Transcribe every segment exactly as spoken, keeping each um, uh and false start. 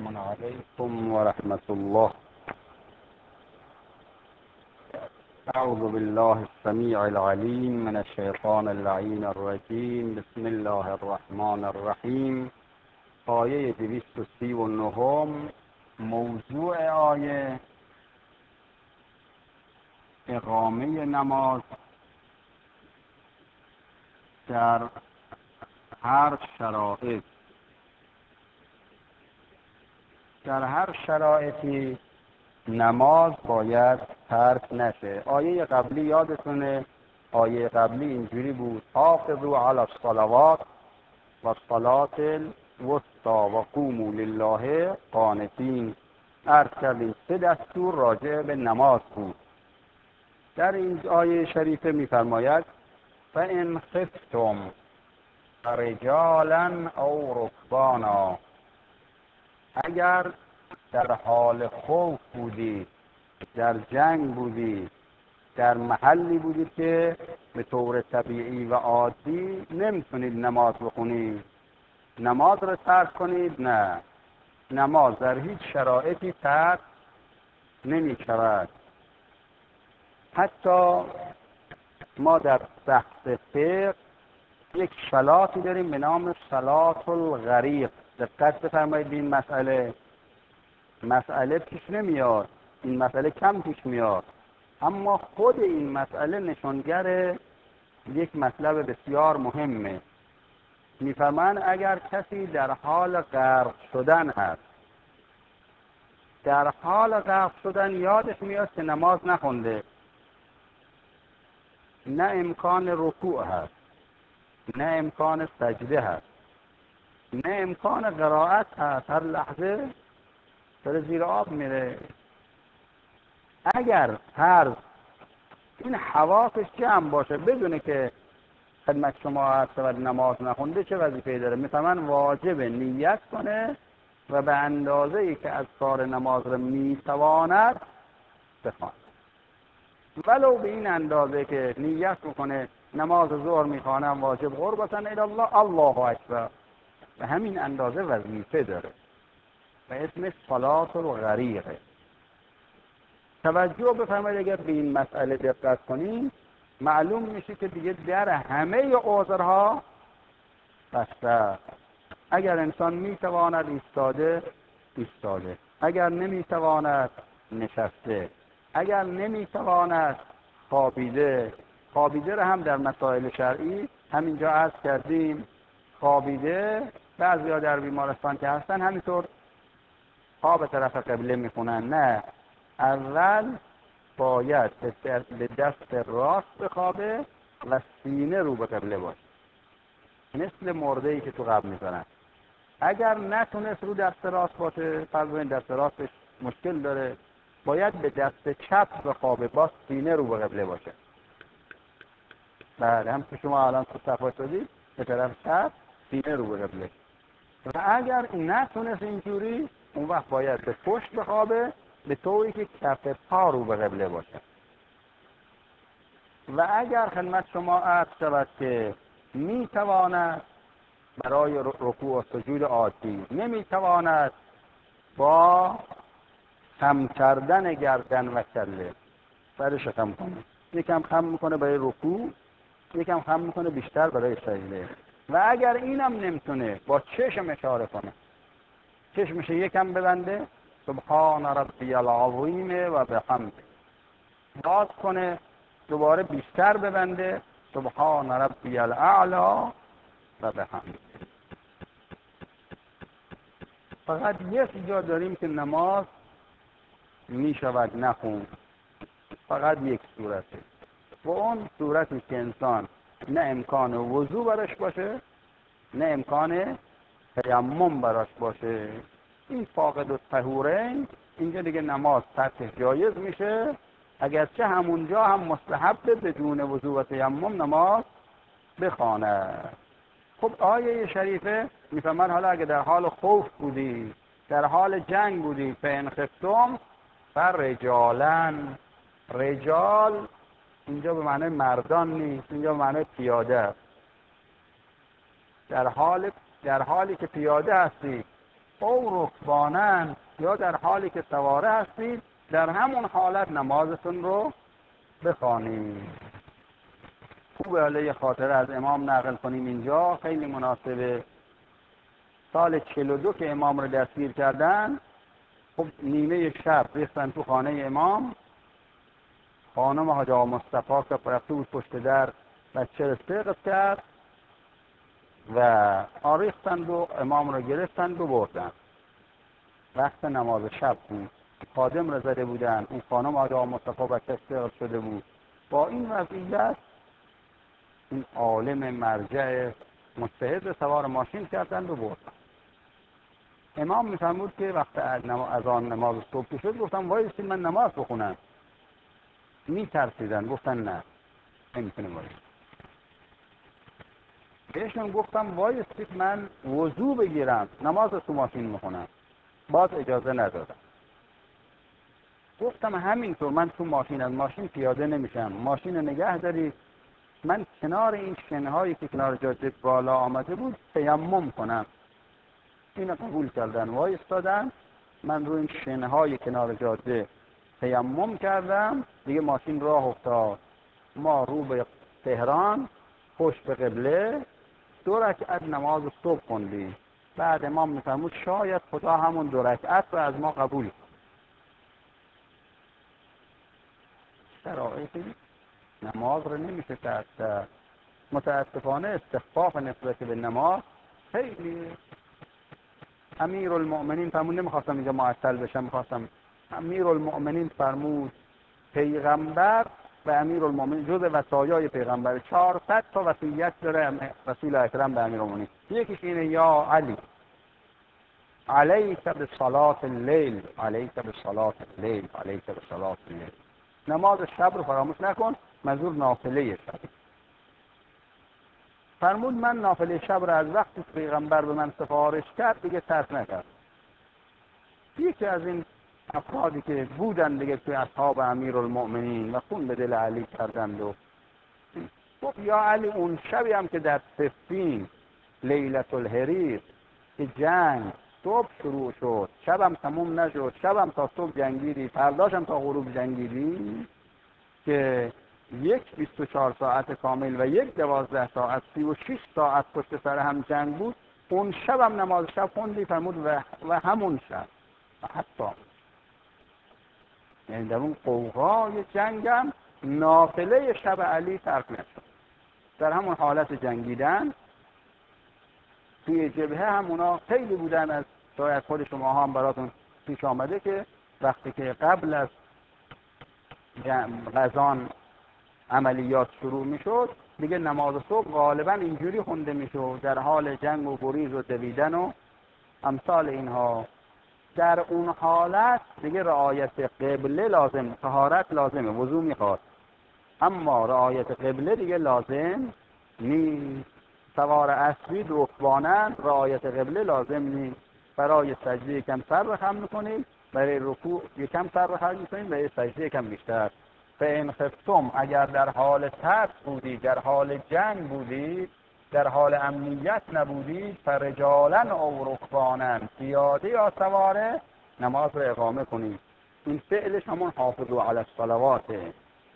السلام عليكم ورحمة الله. أعوذ بالله السميع العليم من الشیطان اللعین الرجیم. بسم الله الرحمن الرحیم. آیه دویست و سی و نهم. موضوع آیه اقامه نماز در هر شرایط. در هر شرایطی نماز باید ترک نشه. آیه قبلی یادتونه، آیه قبلی اینجوری بود: حافظوا علی الصلوات و الصلاة الوسطی و قوموا لله قانتین. عرض کردیم سه دستور راجع به نماز بود. در این آیه شریفه می‌فرماید فَإِنْ خِفْتُمْ رِجَالًا أَوْ رُكْبَانًا. اگر در حال خوف بودید، در جنگ بودید، در محلی بودید که به طور طبیعی و عادی نمیتونید نماز بخونید، نماز رو ترک کنید؟ نه، نماز در هیچ شرایطی ترک نمی شود. حتی ما در بحث فقه یک صلاتی داریم به نام صلاة الغریق. دقت بفرمایید این مسئله مسئله پیش نمیاد، این مسئله کم پیش میاد، اما خود این مسئله نشانگر یک مطلب بسیار مهمه. میفرمان اگر کسی در حال غرق شدن هست، در حال غرق شدن یادش میاد که نماز نخونده، نه امکان رکوع هست، نه امکان سجده هست، نه امکان قرائت هست، هر لحظه داره زیر آب میره. اگر هر این حواسش جمع باشه، بدونه که خدمت شما هست و نماز نخونده چه وظیفه‌ای داره، میفهمن واجب نیت کنه و به اندازه‌ای که از کار نماز رو میتواند بخواند، ولو به این اندازه که نیت بکنه نماز ظهر میخوانم واجب قربتا الی الله، الله اکبر، به همین اندازه وظیفه داره و اسمش صلاة الغریق. توجه بفرمایید، اگر به این مسئله دقت کنیم معلوم میشه که دیگه در همه عذرها بسته. اگر انسان میتواند ایستاده ایستاده، اگر نمیتواند نشسته، اگر نمیتواند خوابیده خوابیده رو هم در مسائل شرعی همینجا عرض کردیم. خوابیده بعضیا در بیمارستان که هستن همینطور پا به طرف قبله میخونن، نه، اول باید به دست راست بخوابه و سینه رو به قبله باشه، مثل مرده‌ای که تو قبر میذارن. اگر نتونست رو دست راست باشه، فرض کنید دست راستش مشکل داره، باید به دست چپ بخوابه با سینه رو به قبله باشه. بعد هم که شما الان تو صفا شدید به طرف چپ، سینه رو به قبله. و اگر نتونست اینجوری، اون وقت باید به پشت بخوابه به طوری که کف پا رو به قبله باشه. و اگر خدمت شما عرض شود که میتواند برای رکوع و سجود عادی، نمیتواند با خم کردن گردن و کله سرش خم کنه، یکم خم میکنه برای رکوع، یکم خم میکنه بیشتر برای سجده. و اگر اینم نمیتونه با چشم اشاره کنه، چشمش یکم ببنده، سبحان ربی العظیم و بحمده، باز کنه دوباره بیشتر ببنده، سبحان ربی الاعلی و بحمده. فقط یک جا داریم که نماز میشود نخون، فقط یک صورته، و اون صورتی که انسان نه امکان وضو براش باشه، نه امکان تیمم براش باشه. این فاقد الطهورین، اینجا دیگه نماز ترک جایز میشه، اگرچه همونجا هم مستحب بدون وضو و تیمم نماز بخوانه. خب آیه شریفه میفهمن حالا اگه در حال خوف بودی، در حال جنگ بودی، فَإِنْ خِفْتُمْ فَرِجَالًا. رجال اینجا به معنی مردان نیست، اینجا به معنی پیاده. در حال در حالی که پیاده هستی او رکبانن، یا در حالی که سواره هستید در همون حالت نمازتون رو بخوانید. خوبه حالا یه خاطره از امام نقل کنیم اینجا، خیلی مناسبه. سال چهل و دو که امام رو دستگیر کردن، خب نیمه شب ریختن تو خانه امام. خانم حاج آقا مصطفی که رفته بود پشت در بچه رو استیقظ کرد و آریختند و امام رو گرفتند و بردن. وقت نماز شب بود، خادم رو زده بودن، اون خانم حاج آقا مصطفی بچه استیقظ شده بود. با این وضعیت این عالم مرجع مجتهد سوار ماشین کردند و بردن. امام میفرمود که وقت از آن نماز صبح شد گفتم وایسید من نماز بخونم. میترسیدن، گفتن نه نمیتونه وایسید. بهشون گفتم وایسید من وضو بگیرم نماز تو ماشین میخونم. باز اجازه ندادم. گفتم همینطور من تو ماشین از ماشین پیاده نمیشم، ماشین نگه دارید، من کنار این شنهایی که کنار جاده بالا آمده بود تیمم کنم. اینو قبول کردن، وایستادن، من روی این شنهای کنار جاده تیمم کردم، دیگه ماشین راه افتاد. ما رو به تهران، پشت به قبله، دو رکعت نماز صبح خوندیم. بعد امام میفرمود شاید خدا همون دو رکعت رو از ما قبول کنه. شرایطی نماز رو نمیشه کرد. متاسفانه استخفاف نسبت به نماز خیلی. امیر المؤمنین فرمود، نمیخواستم اینجا معطل بشم، میخواستم امیر المؤمنین فرمود پیغمبر و امیر المؤمنین جز وصایای پیغمبر چهارصد تا وصیت داره رسول اکرم به امیر المؤمنین. یکیش اینه یا علی علیک بصلاة اللیل، علیک بصلاة اللیل، علیک بصلاة اللیل. نماز شب رو فراموش نکن، منظور نافله شب. فرمود من نافله شب رو از وقتی پیغمبر به من سفارش کرد دیگه ترک نکرد. یکی از این افرادی که بودن دیگه توی اصحاب امیر المؤمنین و خون به دل علی کردند و گفت یا علی اون شبی هم که در صفین لیلة الحریر که جنگ صبح شروع شد، شبم تموم نشد، شبم تا صبح جنگیدی، فرداشم تا غروب جنگیدی، که یک بیست و چهار ساعت کامل و یک دوازده ساعت سی و شش ساعت پشت سر هم جنگ بود، اون شبم نماز شب خوندی. فرمود و, و همون شب حتی یعنی در اون قوقای جنگم نافله شب علی ترک نشد. در همون حالت جنگیدن توی جبهه هم اونا خیلی بودن، از شاید خود شما هم براتون پیش آمده که وقتی که قبل از غزان عملیات شروع میشد دیگه نماز صبح غالبا اینجوری خونده میشد در حال جنگ و گریز و دویدن و امثال اینها. در اون حالت دیگه رعایت قبله لازم، طهارت لازمه، وضو میخواد، اما رعایت قبله دیگه لازم نیست. سوار اسبید رکبانن، رعایت قبله لازم نیست. برای سجده یکم سر رخم میکنید، برای رکوع یکم سر رخم میکنید، برای سجده یکم بیشتر. فإن خفتم، اگر در حال ترس بودید، در حال جنگ بودید، در حال امنیت نبودید، فرجالا او رکبانن، پیاده یا سواره نماز رو اقامه کنید. این فعلش همون حافظوا علی الصلواته.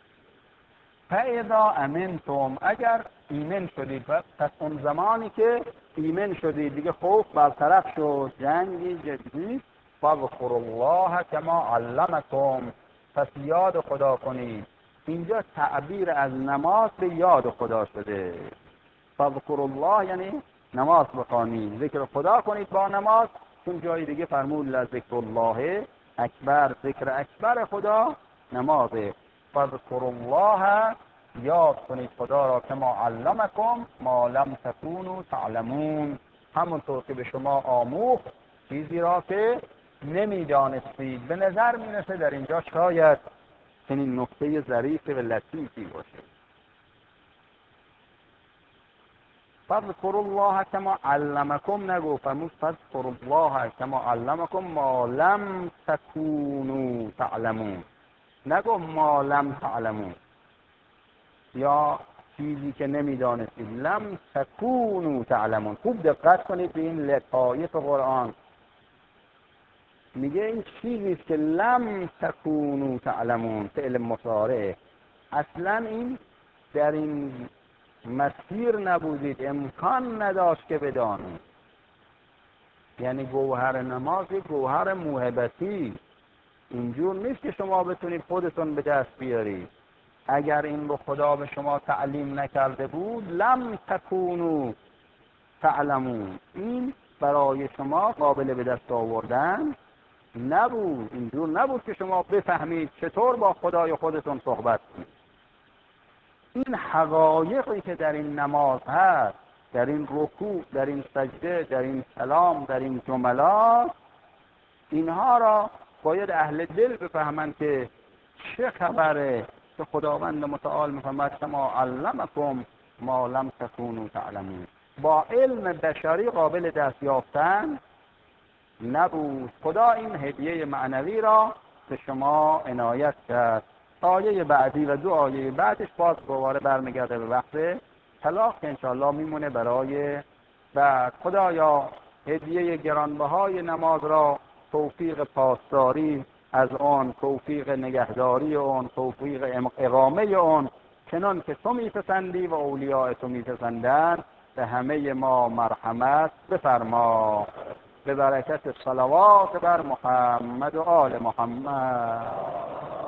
فاذا امنتم، اگر ایمن شدید، پس اون زمانی که ایمن شدید دیگه خوف برطرف شد، جنگی جدی، فاذکروا الله کما علمکم، پس یاد خدا کنید. اینجا تعبیر از نماز به یاد خدا شده. فاذکروا الله یعنی نماز بخوانید، ذکر خدا کنید با نماز، چون جای دیگه فرمود لذکر الله اکبر، ذکر اکبر خدا نمازه. فاذکروا الله، یاد کنید خدا را، کما علمکم ما لم تکونوا تعلمون، همونطور که به شما آموخت چیزی را که نمیدانستید. به نظر میرسه در اینجا شاید چنین نکته ظریف و لطیفی باشه. فاذکروا الله کما علمکم نگو، فرمود فاذکروا الله کما علمکم ما لم تکونوا تعلمون، نگو ما لم تعلمون یا چیزی که نمیدانستید، لم تکونوا تعلمون. خوب دقت کنید به این لطایف قرآن. میگه این چیزی است که لم تکونوا تعلمون، فعل مضارع، اصلا این در این مسیر نبودید، امکان نداشت که بدانید. یعنی گوهر نماز یک گوهر موهبتی، اینجور نیست که شما بتونید خودتون به دست بیارید. اگر این رو خدا به شما تعلیم نکرده بود لم تکونوا تعلمون، این برای شما قابل به دست آوردن نبود. اینجور نبود که شما بفهمید چطور با خدای خودتون صحبت کنید. این حقایقی که در این نماز هست، در این رکوع، در این سجده، در این سلام، در این جملات، اینها را باید اهل دل بفهمند که چه خبره که خداوند متعال میفرماید کما علمکم ما لم تکونوا تعلمون. با علم بشری قابل دست یافتن نبود. خدا این هدیه معنوی را به شما عنایت کرد. آیه بعدی و دو آیه بعدش باز دوباره برمیگرده به وقت طلاق که انشاءالله میمونه برای بعد. خدایا هدیه گرانبهای نماز را توفیق پاسداری از آن، توفیق نگهداری آن، توفیق اقامه آن چنان که تو میپسندی و اولیاء تو میپسندند به همه ما مرحمت بفرما. به برکت صلوات بر محمد و آل محمد.